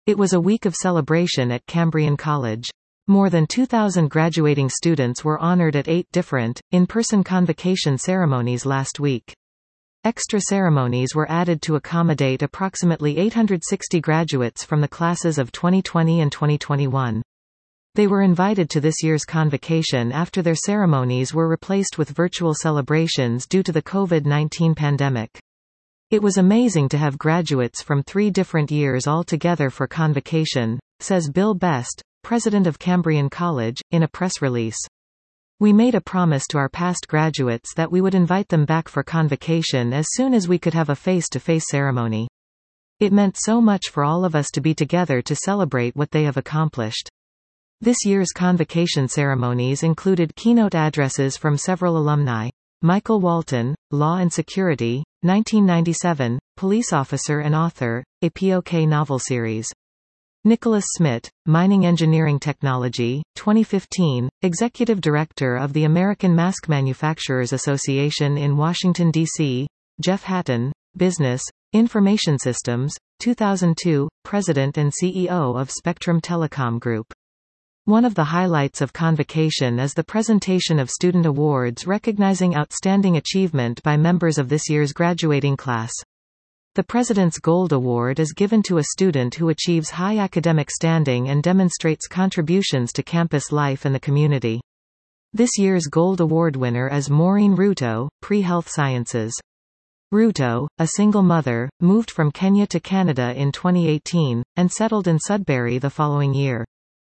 It was a week of celebration at Cambrian College. More than 2,000 graduating students were honored at 8 different, in-person convocation ceremonies last week. Extra ceremonies were added to accommodate approximately 860 graduates from the classes of 2020 and 2021. They were invited to this year's convocation after their ceremonies were replaced with virtual celebrations due to the COVID-19 pandemic. It was amazing to have graduates from 3 different years all together for convocation, says Bill Best, president of Cambrian College, in a press release. We made a promise to our past graduates that we would invite them back for convocation as soon as we could have a face-to-face ceremony. It meant so much for all of us to be together to celebrate what they have accomplished. This year's convocation ceremonies included keynote addresses from several alumni. Michael Walton, Law and Security, 1997, police officer and author, a POK novel series. Nicholas Smith, Mining Engineering Technology, 2015, Executive Director of the American Mask Manufacturers Association in Washington, D.C. Jeff Hatton, Business, Information Systems, 2002, President and CEO of Spectrum Telecom Group. One of the highlights of convocation is the presentation of student awards recognizing outstanding achievement by members of this year's graduating class. The President's Gold Award is given to a student who achieves high academic standing and demonstrates contributions to campus life and the community. This year's Gold Award winner is Maureen Ruto, Pre-Health Sciences. Ruto, a single mother, moved from Kenya to Canada in 2018, and settled in Sudbury the following year.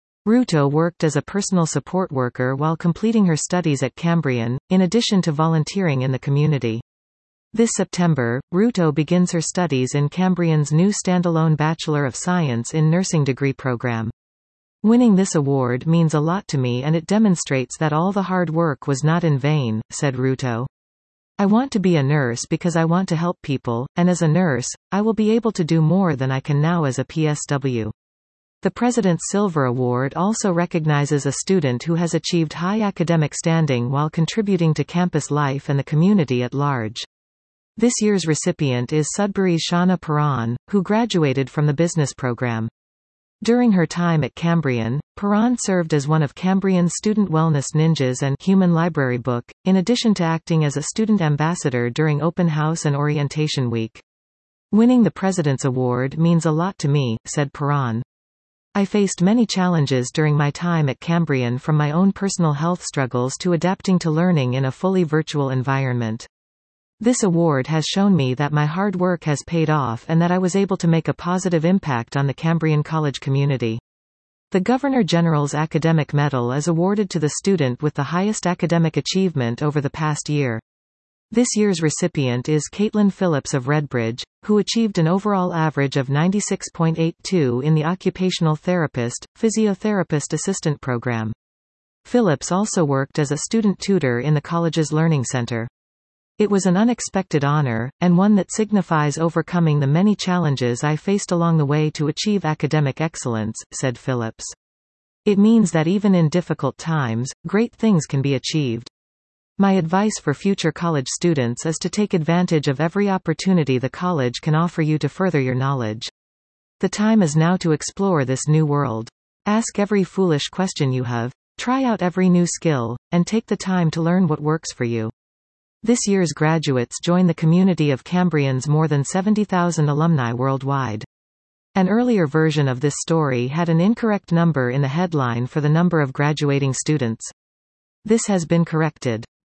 Ruto worked as a personal support worker while completing her studies at Cambrian, in addition to volunteering in the community. This September, Ruto begins her studies in Cambrian's new standalone Bachelor of Science in Nursing degree program. Winning this award means a lot to me and it demonstrates that all the hard work was not in vain, said Ruto. I want to be a nurse because I want to help people, and as a nurse, I will be able to do more than I can now as a PSW. The President's Silver Award also recognizes a student who has achieved high academic standing while contributing to campus life and the community at large. This year's recipient is Sudbury's Shauna Perron, who graduated from the business program. During her time at Cambrian, Perron served as one of Cambrian's Student Wellness Ninjas and Human Library Book, in addition to acting as a student ambassador during Open House and Orientation Week. Winning the President's Award means a lot to me, said Perron. I faced many challenges during my time at Cambrian, from my own personal health struggles to adapting to learning in a fully virtual environment. This award has shown me that my hard work has paid off and that I was able to make a positive impact on the Cambrian College community. The Governor-General's Academic Medal is awarded to the student with the highest academic achievement over the past year. This year's recipient is Caitlin Phillips of Redbridge, who achieved an overall average of 96.82 in the Occupational Therapist, Physiotherapist Assistant program. Phillips also worked as a student tutor in the college's Learning Center. It was an unexpected honor, and one that signifies overcoming the many challenges I faced along the way to achieve academic excellence, said Phillips. It means that even in difficult times, great things can be achieved. My advice for future college students is to take advantage of every opportunity the college can offer you to further your knowledge. The time is now to explore this new world. Ask every foolish question you have, try out every new skill, and take the time to learn what works for you. This year's graduates join the community of Cambrian's more than 70,000 alumni worldwide. An earlier version of this story had an incorrect number in the headline for the number of graduating students. This has been corrected.